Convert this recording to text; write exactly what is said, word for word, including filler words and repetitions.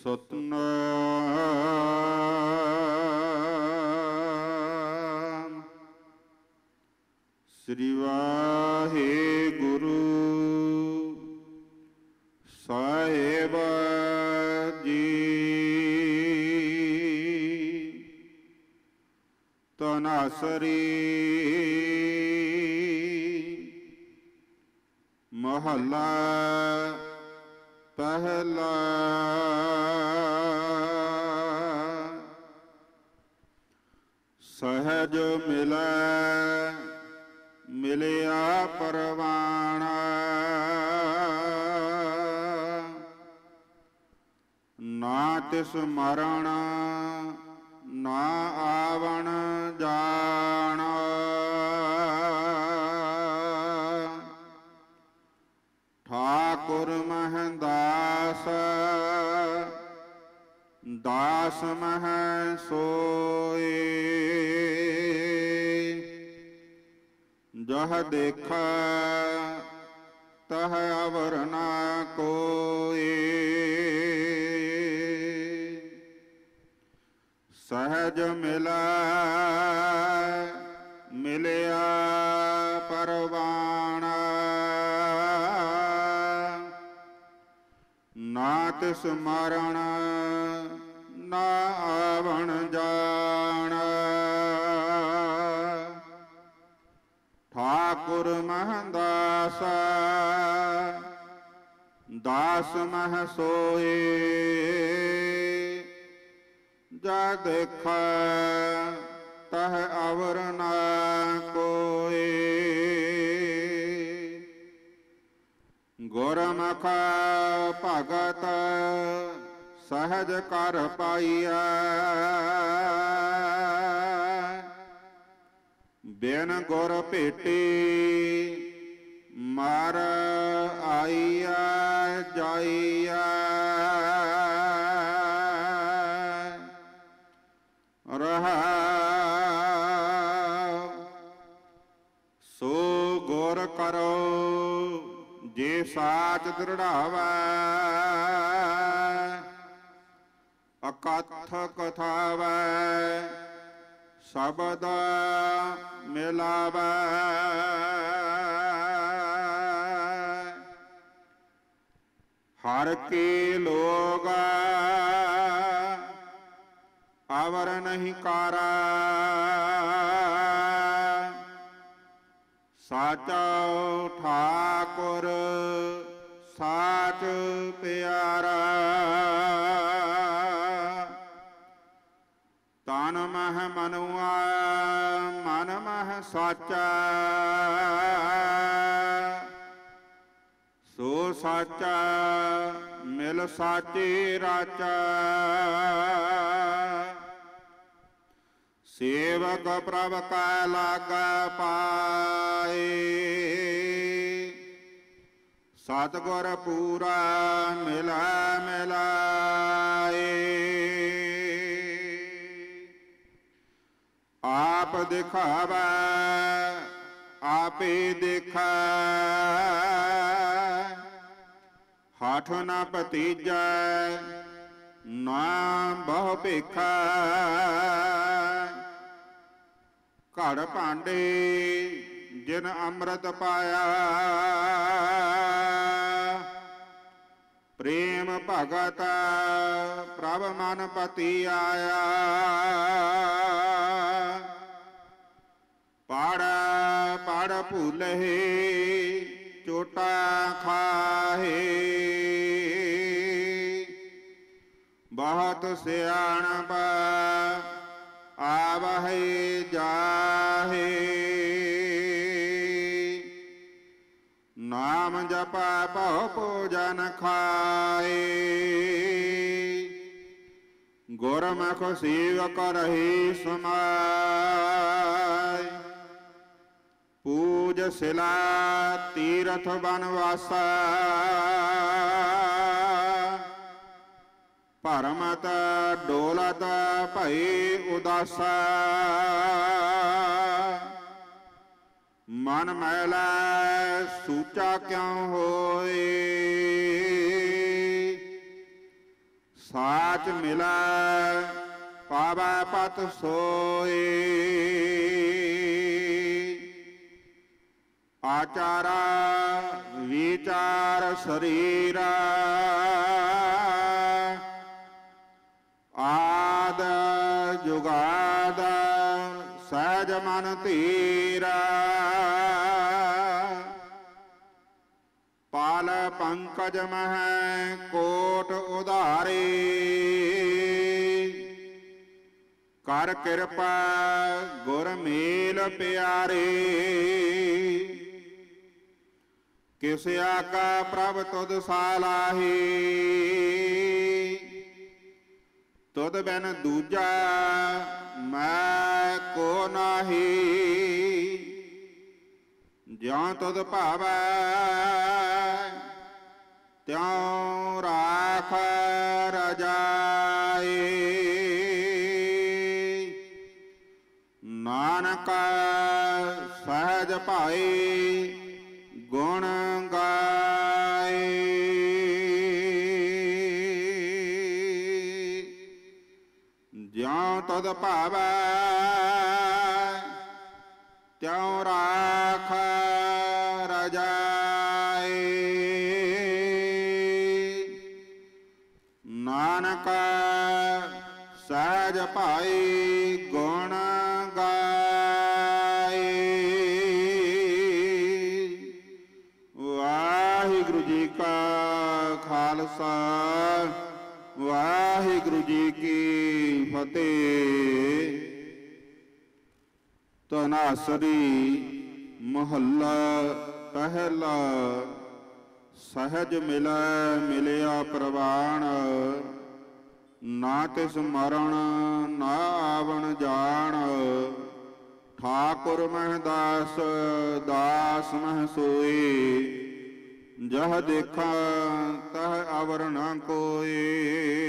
ਸਤਿਨਾਮ ਸ੍ਰੀ ਵਾਹਿਗੁਰੂ ਸਾਹਿਬ ਜੀ। ਤਨਾਸਰੀ ਮਹੱਲਾ ਪਹਿਲਾ। ਸਹਿਜ ਮਿਲੈ ਮਿਲਿਆ ਪਰਵਾਣਾ, ਨਾ ਤਿਸ ਮਰਣ ਨਾ ਆਵਣ ਜਾਣਾ। ਠਾਕੁਰ ਮਹਿੰਦਾਸ ਦਾਸ ਮਹਿ ਸੋਏ, ਜਹ ਦੇਖਾ ਤਹ ਅਵਰ ਨਾ ਕੋਏ। ਸਹਿਜ ਮਿਲੈ ਮਿਲਿਆ ਪਰਵਾਣਾ, ਨਾ ਤਿਸ ਮਰਣ ਨਾ ਆਵਣ ਜਾਣਾ। ਠਾਕੁਰ ਮਹਿੰਦਾਸ ਦਾਸ ਮਹਿ ਸੋਏ, ਜਾ ਦੇਖਾ ਤਹ ਅਵਰ ਨਾ ਕੋਏ। ਗੁਰਮੁਖ ਭਗਤ ਸਹਿਜ ਕਰ ਪਾਈਐ, ਬਿਨ ਗੁਰ ਭੇਟੇ ਮਰ ਆਈਐ ਜਾਈਐ। ਰਹਾਉ ਸੋ ਗੁਰ ਕਰੋ ਜੇ ਸਾਚ ਦ੍ਰਿੜਾਵੈ, ਅਕਥ ਕਥਾਵੈ ਸ਼ਬਦ ਮਿਲਾਵੈ। ਹਰ ਕੇ ਲੋਗ ਅਵਰ ਨਹੀਂ ਕਾਰਾ, ਸਾਚਾ ਠਾਕੁਰ ਸਾਚ ਪਿਆਰਾ। ਤਨ ਮਹਿ ਮਨੁਆ ਮਨ ਮਹਿ ਸਾਚਾ, ਸੋ ਸਾਚਾ ਮਿਲ ਸਾਚੇ ਰਾਚਾ। ਸੇਵਕ ਪ੍ਰਭ ਕਾ ਲਾਗਾ ਪਾਏ, ਸਤਿਗੁਰ ਪੂਰਾ ਮਿਲਾ ਮਿਲਾਏ। ਆਪ ਦਿਖਾਵੈ ਆਪੇ ਦੇਖੈ, ਹਠ ਨ ਭਤੀਜੈ ਨਾ ਬਹੁ ਭੇਖੈ। ਘੜ ਭਾਂਡੇ ਜਿਨ ਅੰਮ੍ਰਿਤ ਪਾਇਆ, ਪ੍ਰੇਮ ਭਗਤ ਪ੍ਰਭ ਮਨ ਪਤੀ ਆਇਆ। ਪੜ ਪੜ ਭੁਲਹਿ ਚੋਟਾ ਖਾਹੇ, ਬਹੁਤ ਸਿਆਣਪ ਆਵਹਿ ਜਾਹੇ। ਨਾਮ ਜਪਾ ਭਉ ਭੋਜਨ ਖਾਏ, ਗੁਰਮੁਖ ਸੇਵਕ ਰਹੀ ਸਮਾਏ। ਪੂਜ ਸਿਲਾ ਤੀਰਥ ਬਨਵਾਸਾ, ਭਰਮਤ ਡੋਲਤ ਭਈ ਉਦਾਸਾ। ਮਨ ਮੈਲਾ ਸੂਚਾ ਕਿਉ ਹੋਏ, ਸਾਚ ਮਿਲੈ ਪਾਵੈ ਪਤ ਸੋਏ। ਆਚਾਰਾ ਵਿਚਾਰ ਸਰੀਰਾ ਆਦ ਜੁਗਾਦ ਸਹਿਜ ਮਨ ਧੀਰਾ। ਪਾਲ ਪੰਕਜ ਮਹਿ ਕੋਟ ਉਧਾਰੇ ਕਰ ਕਿਰਪਾ ਗੁਰ ਮੇਲ ਪਿਆਰੇ। ਕਿਸ ਆਕਾ ਪ੍ਰਭ ਤੁਧ ਸਾਲਾਹੀ ਤੁਧ ਬਿਨ ਦੂਜਾ ਮੈਂ ਕੋ ਨਾਹੀ। ਜਿਉ ਤੁਧ ਭਾਵੈ ਤਿਉ ਰਾਖ ਰਜਾਈ। ਨਾਨਕ ਸਹਿਜ ਭਾਈ ਗੁਣ ਗਾਏ। ਜਿਉ ਤੁਧ ਭਾਵੈ ਤਿਉ ਰਾਖ ਰਜਾਈ। ਨਾਨਕ ਸਹਿਜ ਭਾਈ ਗੁਣ ਗਾਏ। ਵਾਹਿਗੁਰੂ ਜੀ ਕਾ ਖਾਲਸਾ ਵਾਹਿਗੁਰੂ ਜੀ ਕੀ ਫਤਿਹ। ਧਨਾਸਰੀ ਮਹੱਲਾ ਪਹਿਲਾ। ਸਹਿਜ ਮਿਲੈ ਮਿਲਿਆ ਪ੍ਰਵਾਣ ਨਾ ਤਿਸ ਮਰਨ ਨਾ ਆਵਣ ਜਾਣ। ਠਾਕੁਰ ਮਹਿ ਦਾਸ ਦਾਸ ਮਹਿ ਸੋਈ ਜਹ ਦੇਖਾਂ ਤਹ ਅਵਰ ਨ ਕੋਇ।